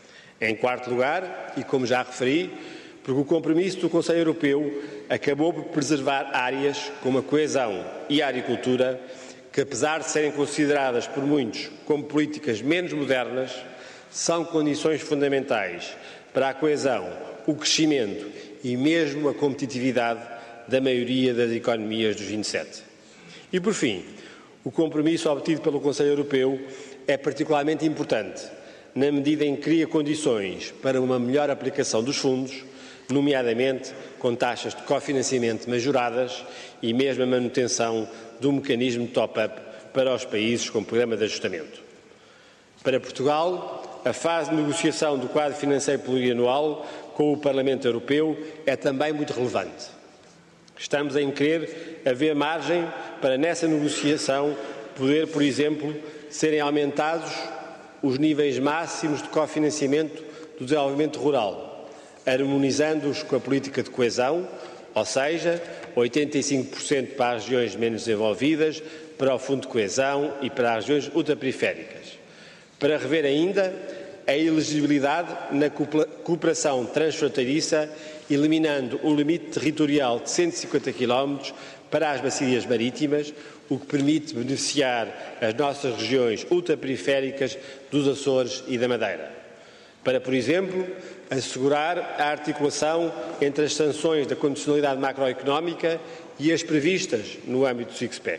Em quarto lugar, e como já referi, porque o compromisso do Conselho Europeu acabou por preservar áreas como a coesão e a agricultura, que apesar de serem consideradas por muitos como políticas menos modernas, são condições fundamentais para a coesão, o crescimento e mesmo a competitividade da maioria das economias dos vinte e sete. E, por fim, o compromisso obtido pelo Conselho Europeu é particularmente importante, na medida em que cria condições para uma melhor aplicação dos fundos, nomeadamente com taxas de cofinanciamento majoradas e mesmo a manutenção do mecanismo de top-up para os países com programa de ajustamento. Para Portugal, a fase de negociação do quadro financeiro plurianual com o Parlamento Europeu é também muito relevante. Estamos em querer haver margem para, nessa negociação, poder, por exemplo, serem aumentados os níveis máximos de cofinanciamento do desenvolvimento rural, harmonizando-os com a política de coesão, ou seja, oitenta e cinco por cento para as regiões menos desenvolvidas, para o Fundo de Coesão e para as regiões ultraperiféricas. Para rever ainda a elegibilidade na cooperação transfronteiriça, eliminando o limite territorial de cento e cinquenta quilómetros para as bacias marítimas, o que permite beneficiar as nossas regiões ultraperiféricas dos Açores e da Madeira. Para, por exemplo, assegurar a articulação entre as sanções da condicionalidade macroeconómica e as previstas no âmbito do six-pack.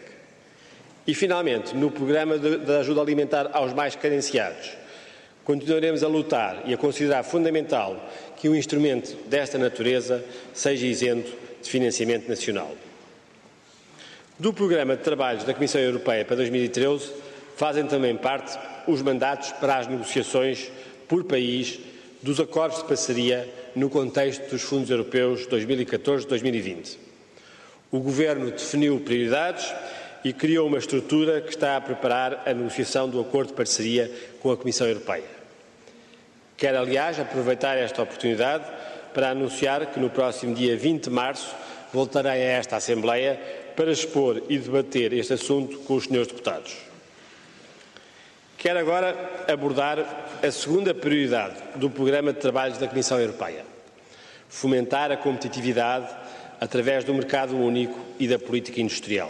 E, finalmente, no programa de, de ajuda alimentar aos mais carenciados, continuaremos a lutar e a considerar fundamental que um instrumento desta natureza seja isento de financiamento nacional. Do programa de trabalhos da Comissão Europeia para dois mil e treze fazem também parte os mandatos para as negociações por país dos acordos de parceria no contexto dos fundos europeus dois mil e catorze a dois mil e vinte. O Governo definiu prioridades e criou uma estrutura que está a preparar a negociação do acordo de parceria com a Comissão Europeia. Quero, aliás, aproveitar esta oportunidade para anunciar que no próximo dia vinte de março voltarei a esta Assembleia para expor e debater este assunto com os senhores deputados. Quero agora abordar a segunda prioridade do Programa de Trabalhos da Comissão Europeia: fomentar a competitividade através do mercado único e da política industrial.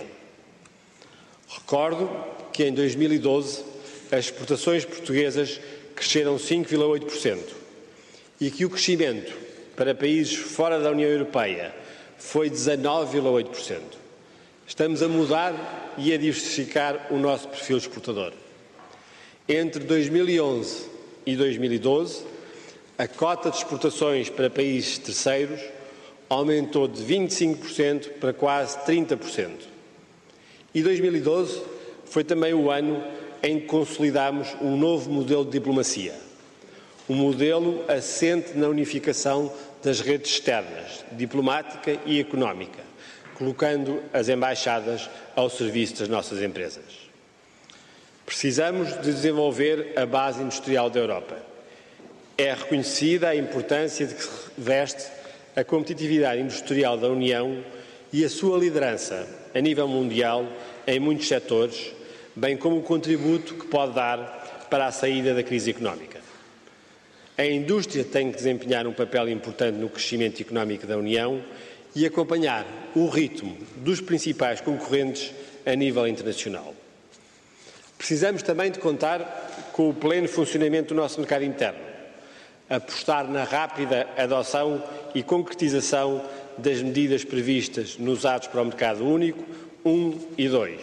Recordo que em dois mil e doze as exportações portuguesas cresceram cinco vírgula oito por cento e que o crescimento para países fora da União Europeia foi dezanove vírgula oito por cento. Estamos a mudar e a diversificar o nosso perfil exportador. Entre dois mil e onze e dois mil e doze, a cota de exportações para países terceiros aumentou de vinte e cinco por cento para quase trinta por cento. E dois mil e doze foi também o ano em que consolidámos um novo modelo de diplomacia, um modelo assente na unificação das redes externas, diplomática e económica, colocando as embaixadas ao serviço das nossas empresas. Precisamos de desenvolver a base industrial da Europa. É reconhecida a importância de que reveste a competitividade industrial da União e a sua liderança a nível mundial em muitos setores, bem como o contributo que pode dar para a saída da crise económica. A indústria tem que desempenhar um papel importante no crescimento económico da União e acompanhar o ritmo dos principais concorrentes a nível internacional. Precisamos também de contar com o pleno funcionamento do nosso mercado interno, apostar na rápida adoção e concretização das medidas previstas nos atos para o mercado único um e dois.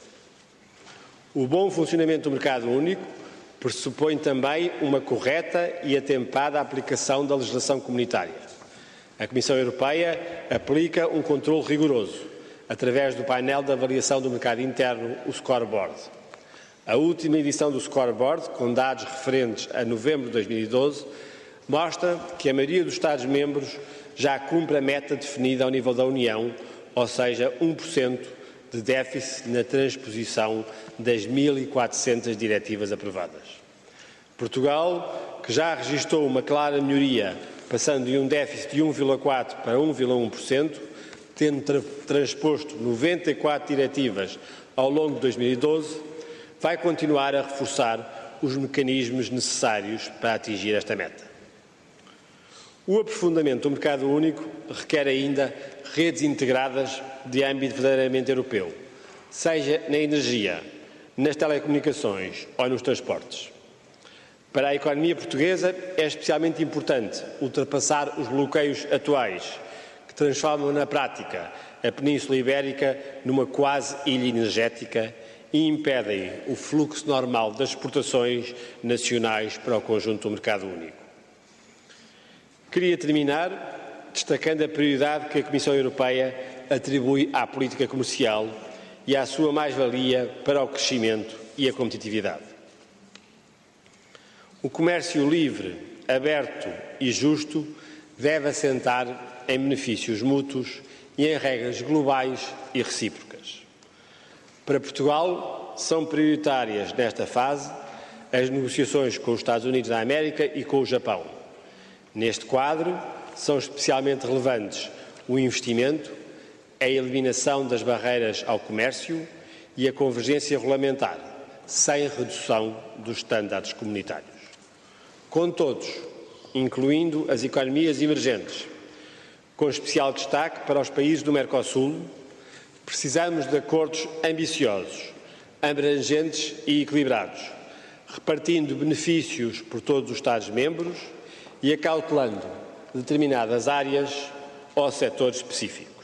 O bom funcionamento do mercado único pressupõe também uma correta e atempada aplicação da legislação comunitária. A Comissão Europeia aplica um controle rigoroso, através do painel de avaliação do mercado interno, o Scoreboard. A última edição do Scoreboard, com dados referentes a novembro de dois mil e doze, mostra que a maioria dos Estados-membros já cumpre a meta definida ao nível da União, ou seja, um por cento de déficit na transposição das mil e quatrocentas diretivas aprovadas. Portugal, que já registrou uma clara melhoria, passando de um déficit de um vírgula quatro por cento para um vírgula um por cento, tendo tra transposto noventa e quatro diretivas ao longo de dois mil e doze, vai continuar a reforçar os mecanismos necessários para atingir esta meta. O aprofundamento do mercado único requer ainda redes integradas de âmbito verdadeiramente europeu, seja na energia, nas telecomunicações ou nos transportes. Para a economia portuguesa é especialmente importante ultrapassar os bloqueios atuais, que transformam na prática a Península Ibérica numa quase ilha energética e impedem o fluxo normal das exportações nacionais para o conjunto do mercado único. Queria terminar destacando a prioridade que a Comissão Europeia atribui à política comercial e à sua mais-valia para o crescimento e a competitividade. O comércio livre, aberto e justo deve assentar em benefícios mútuos e em regras globais e recíprocas. Para Portugal, são prioritárias nesta fase as negociações com os Estados Unidos da América e com o Japão. Neste quadro, são especialmente relevantes o investimento, a eliminação das barreiras ao comércio e a convergência regulamentar, sem redução dos estándares comunitários. Com todos, incluindo as economias emergentes, com especial destaque para os países do Mercosul, precisamos de acordos ambiciosos, abrangentes e equilibrados, repartindo benefícios por todos os Estados-membros e acautelando determinadas áreas ou setores específicos.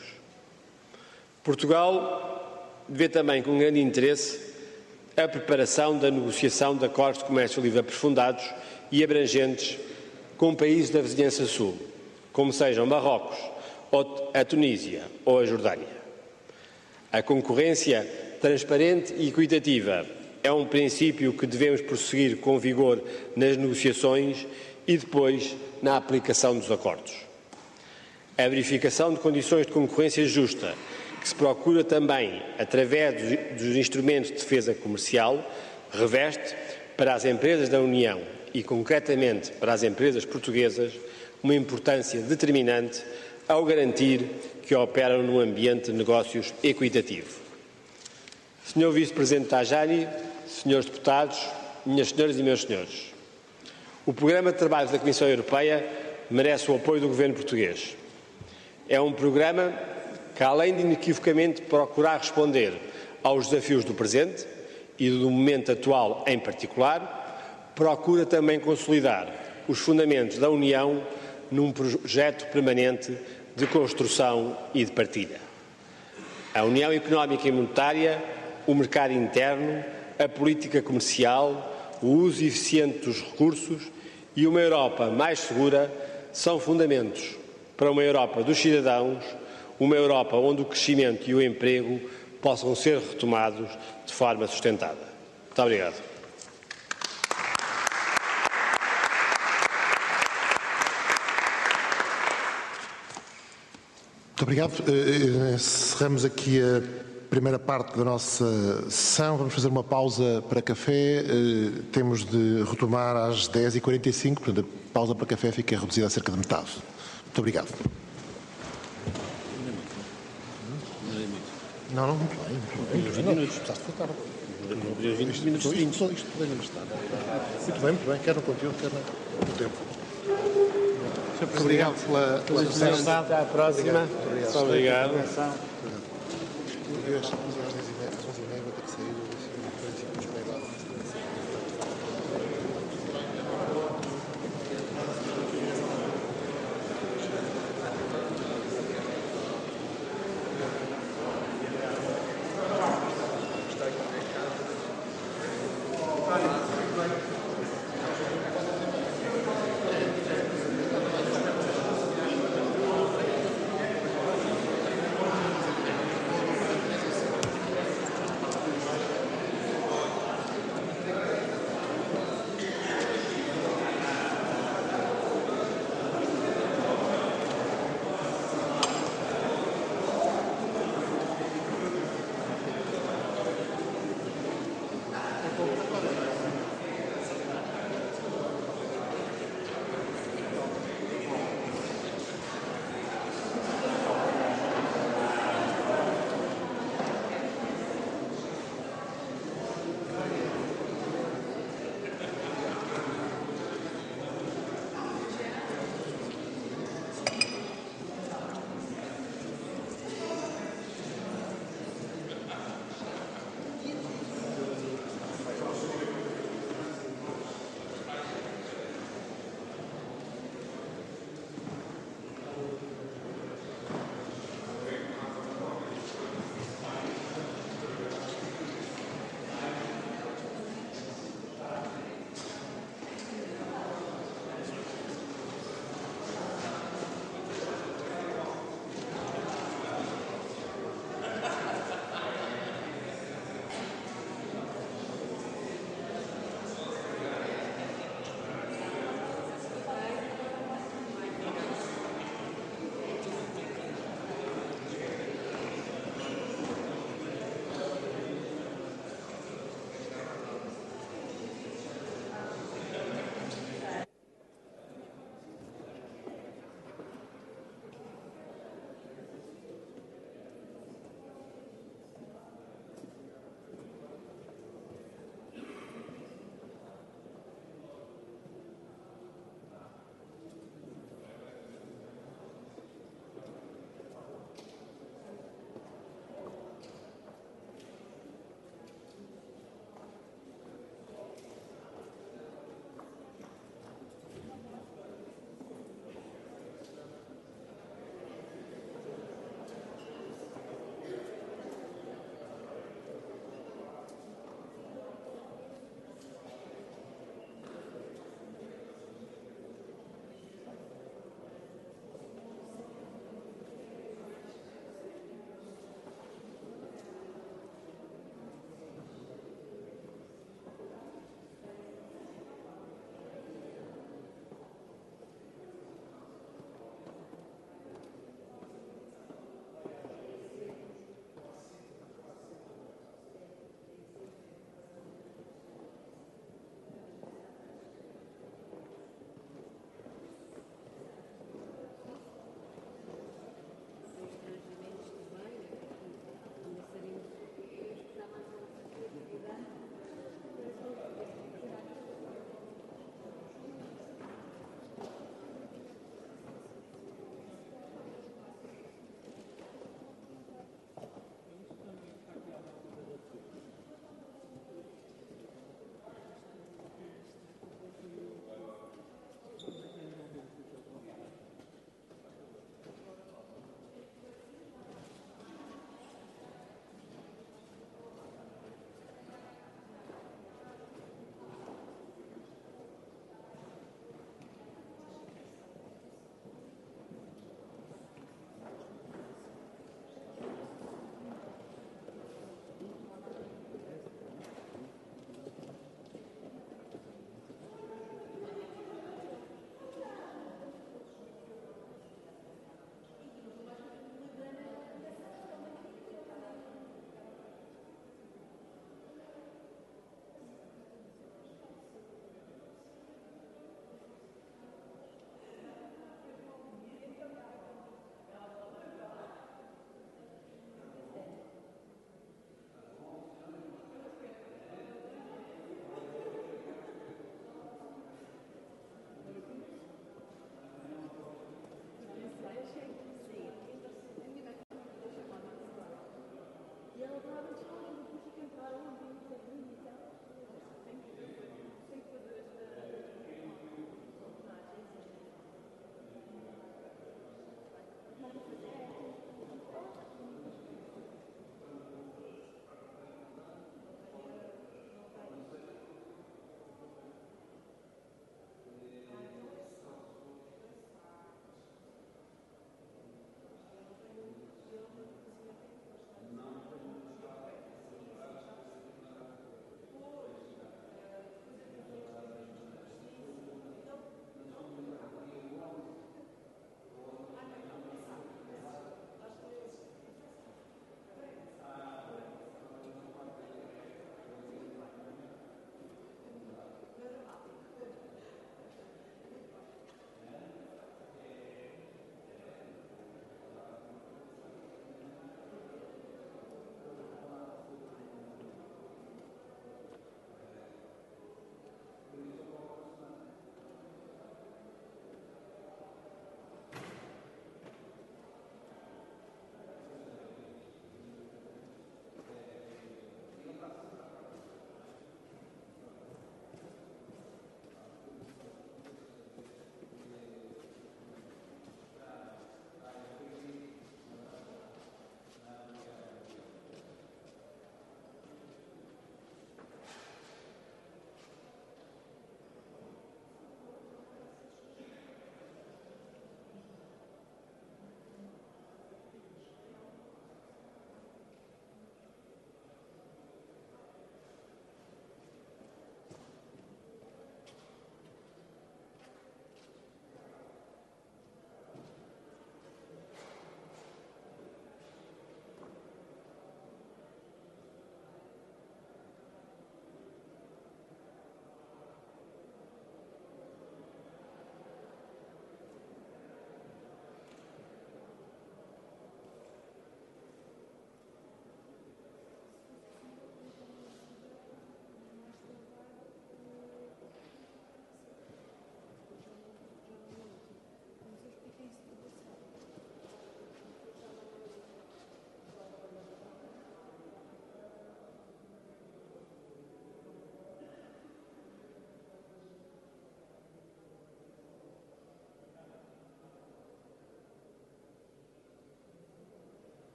Portugal vê também com grande interesse a preparação da negociação de acordos de comércio livre aprofundados e abrangentes com países da vizinhança sul, como sejam Marrocos, ou a Tunísia ou a Jordânia. A concorrência transparente e equitativa é um princípio que devemos prosseguir com vigor nas negociações e depois na aplicação dos acordos. A verificação de condições de concorrência justa, que se procura também através dos instrumentos de defesa comercial, reveste para as empresas da União e concretamente para as empresas portuguesas uma importância determinante ao garantir que operam num ambiente de negócios equitativo. senhor Vice-Presidente Tajani, senhores deputados, minhas senhoras e meus senhores, o programa de trabalho da Comissão Europeia merece o apoio do Governo português. É um programa que, além de inequivocamente procurar responder aos desafios do presente e do momento atual em particular, procura também consolidar os fundamentos da União num projeto permanente de construção e de partilha. A União Económica e Monetária, o mercado interno, a política comercial, o uso eficiente dos recursos e uma Europa mais segura são fundamentos para uma Europa dos cidadãos, uma Europa onde o crescimento e o emprego possam ser retomados de forma sustentada. Muito obrigado. Muito obrigado. Encerramos aqui a primeira parte da nossa sessão. Vamos fazer uma pausa para café. Uh, temos de retomar às dez e quarenta e cinco, portanto a pausa para café fica reduzida a cerca de metade. Muito obrigado. Não, não, muito bem. Muito bem. Minutos. Precisaste faltar. vinte minutos. Isto, isto podemos estar. Muito bem, muito bem. Quer no conteúdo, quer no tempo. Muito obrigado pela, pela presença. Até à próxima. Obrigado. Muito obrigado. Obrigado.